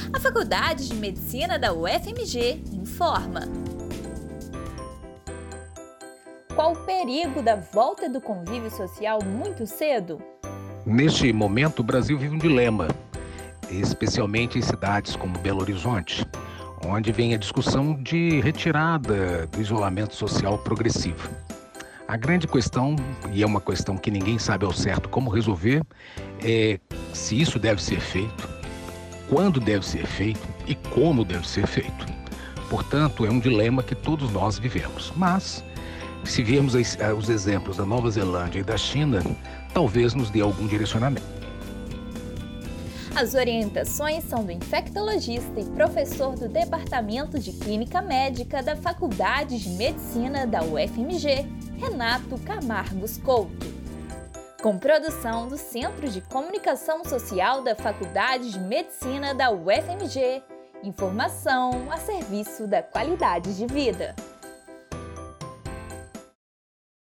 A Faculdade de Medicina da UFMG informa. Qual o perigo da volta do convívio social muito cedo? Neste momento, o Brasil vive um dilema, especialmente em cidades como Belo Horizonte, onde vem a discussão de retirada do isolamento social progressivo. A grande questão, e é uma questão que ninguém sabe ao certo como resolver, é se isso deve ser feito, quando deve ser feito e como deve ser feito. Portanto, é um dilema que todos nós vivemos. Mas, se virmos os exemplos da Nova Zelândia e da China, talvez nos dê algum direcionamento. As orientações são do infectologista e professor do Departamento de Clínica Médica da Faculdade de Medicina da UFMG, Renato Camargos Couto. Com produção do Centro de Comunicação Social da Faculdade de Medicina da UFMG. Informação a serviço da qualidade de vida.